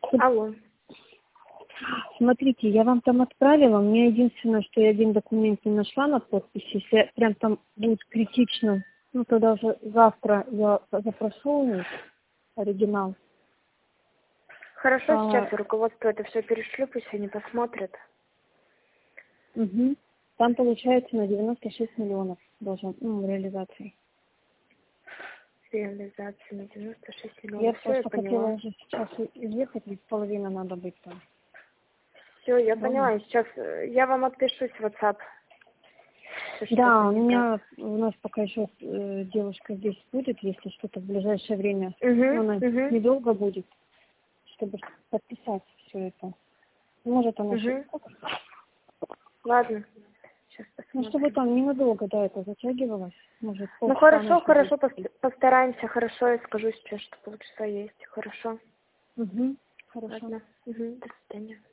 Алло. Смотрите, я вам там отправила. Мне единственное, что я один документ не нашла на подписи. Если прям там будет критично, ну тогда уже завтра я запрошу у них оригинал. Хорошо, сейчас руководство это все перешлю, пусть они посмотрят. Угу. Там получается на 96 миллионов должен, реализации. Реализация на 96 миллионов. Я Все, я просто хотела поняла. уже сейчас уехать, ведь половина надо быть там. Все, я Дома. поняла. И сейчас я вам отпишусь в WhatsApp. Да, у нас пока еще девушка здесь будет, если что-то в ближайшее время. Она недолго будет, чтобы подписать все это. Может, она еще... Ладно. Сейчас посмотрим. Ну, чтобы там ненадолго, да, это затягивалось. Может, ну, хорошо, постараемся. Хорошо, я скажу сейчас, что полчаса есть. Хорошо. Хорошо. Ладно. До свидания.